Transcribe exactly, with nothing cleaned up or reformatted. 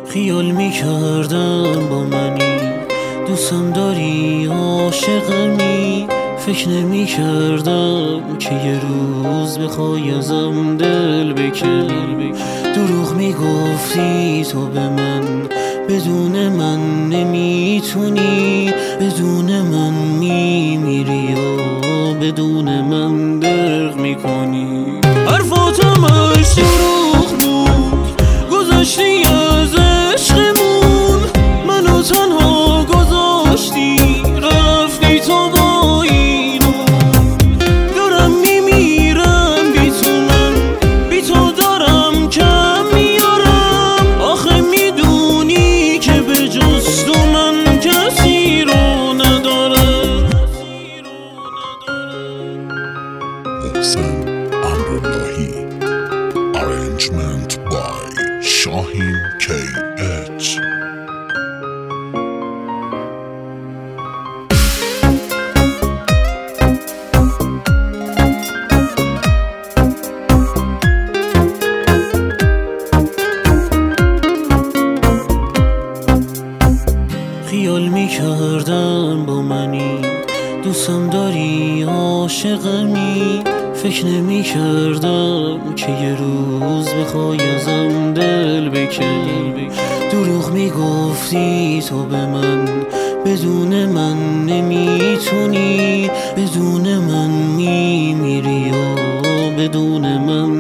خیال میکردم با منی، دوستم داری عاشقمی. فکر نمیکردم که یه روز بخوای ازم دل بکنی. دروغ میگفتی تو به من، بدون من نمیتونی. بدون من میمیری یا بدون من درق میکنی. حرفاتم اش دروغ بود، گذاشتی از عشقمون. منو تنها گذاشتی، رفتی تو با اینو. دارم میمیرم بی تو، من بی تو دارم کم میارم. آخه میدونی که به جز تو من کسی رو ندارم. محسن امراللهی. Arrangement by Shahin کی اچ. خیال میکردم با منی، دوستم داری عاشقمی. فکر نمیکردم که یه روز بخوای ازم دل بکنی. دروغ میگفتی تو به من، بدون من نمیتونی. بدون من میمیری یا بدون من